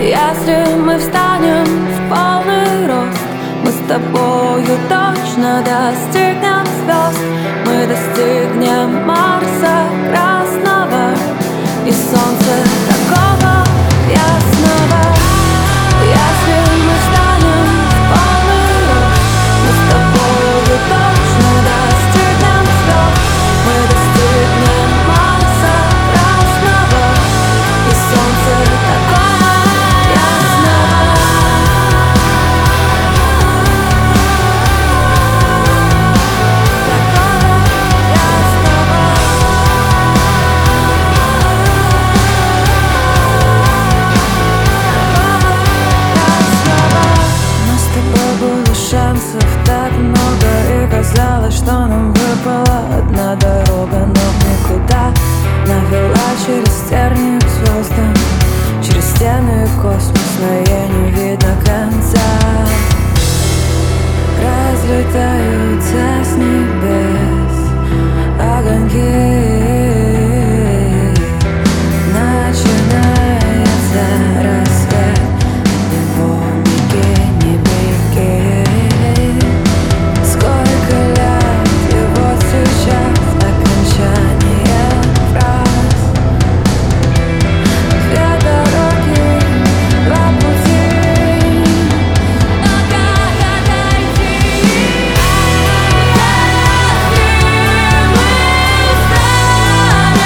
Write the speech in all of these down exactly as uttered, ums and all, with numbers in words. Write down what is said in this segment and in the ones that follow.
Если мы встанем в полный рост, мы с тобою точно достигнем звезд. Мы достигнем Марса красного и солнца такого ясного. Если мы встанем в полный рост, мы с тобою точно достигнем звезд. Мы достигнем Марса красного и солнца такого. Шансов так много, и казалось, что нам выпала одна дорога, но никуда навела через тернии к звездам, через стены космос, но ей не видно конца. Разлетаются с небес огоньки, начинается рассвет, его беги, не беги. Сколько лет, и вот сейчас окончание фраз. Две дороги, два пути, но как отойти? Если мы встанем,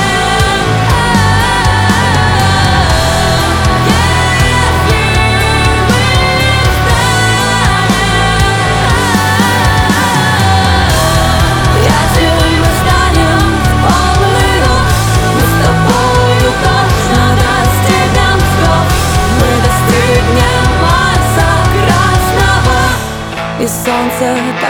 если мы встанем в полный рост, мы с тобою точно достигнем звезд. Мы достигнем Марса красного и солнца.